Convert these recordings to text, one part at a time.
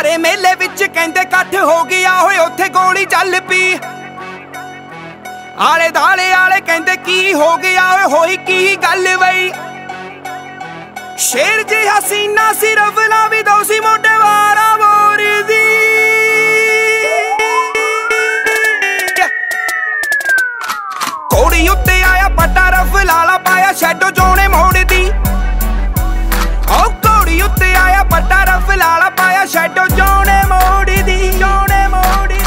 सारे मेले विच कहंदे कट्ठ हो गया होए उत्थे गोली चल पी। आले दाले आले कहंदे की हो गया होए होई की गल बई। शेर जी हसीना सिर्फ ना भी दो सी मोटे वारा बोर दी। घोड़ी उत्ते आया पट्टा रफ लाला पाया शैडो जोने मोड़ दी। ओ घोड़ी उत्ते आया पट्टा रफ लाला पाया शैडो जोने मोड़ दी। जोने मोड़ दी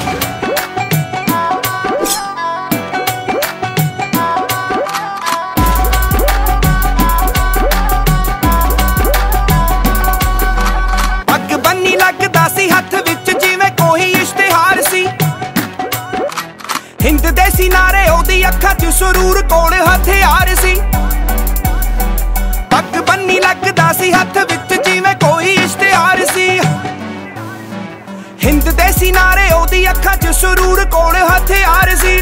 पग बन्नी लगदा सी हथ विच जिवें कोई इश्तिहार सी। हिंद देसी नारे ओदी अखां च सुरूर कोल हथियार सी। पग बन्नी लगदा सी हथ विच जिवें कोई इश्तिहार सी। हिंद देसी नारे ओदी अखां च सुरूर कोल हथियार सी।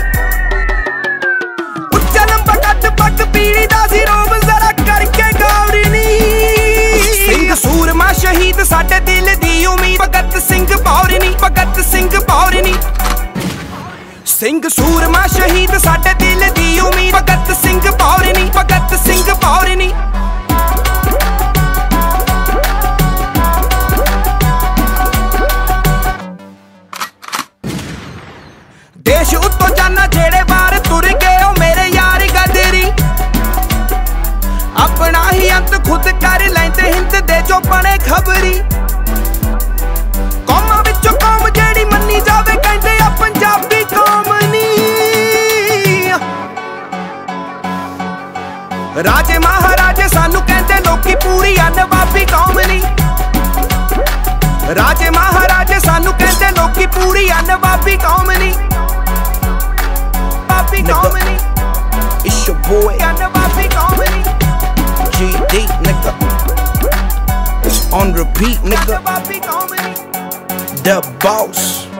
उच्चा लंबा कद पग पीड़ी दा सी रोब जरा करके गौर नी। सिंह सूरमा शहीद साडे दिल दी उम्मीद भगत सिंह भौरनी। भगत सिंह भौरनी सिंह सूरमा शहीद साडे दिल दी उम्मीद भगत सिंह भौरनी। भगत सिंह भौरनी देश उत्तों जाना जेड़े बार तुर गए ओ मेरे यार गदरी। अपना ही अंत खुद कर लेंदे हिंद दे जो बने खबरी। कौमां विचों कौम जेड़ी मन्नी जावे कहंदे आ पंजाबी कौम नी। राजे महाराजे सानू कहंदे लोकी पूरी आ नवाबी कौम नी। राजे महाराजे सानू कहंदे लोकी पूरी आ नवाबी कौम नी। Nigga, it's your boy GD, nigga. On repeat, nigga. The boss.